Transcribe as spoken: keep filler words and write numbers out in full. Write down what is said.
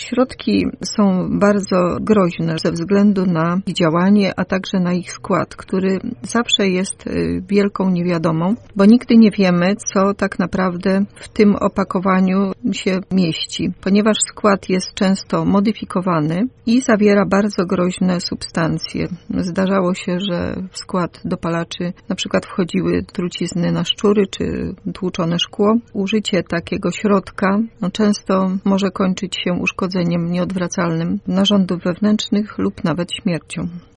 Środki są bardzo groźne ze względu na ich działanie, a także na ich skład, który zawsze jest wielką niewiadomą, bo nigdy nie wiemy, co tak naprawdę w tym opakowaniu się mieści, ponieważ skład jest często modyfikowany i zawiera bardzo groźne substancje. Zdarzało się, że w skład dopalaczy na przykład wchodziły trucizny na szczury czy tłuczone szkło. Użycie takiego środka no, często może kończyć się uszkodzeniem nieodwracalnym narządów wewnętrznych lub nawet śmiercią.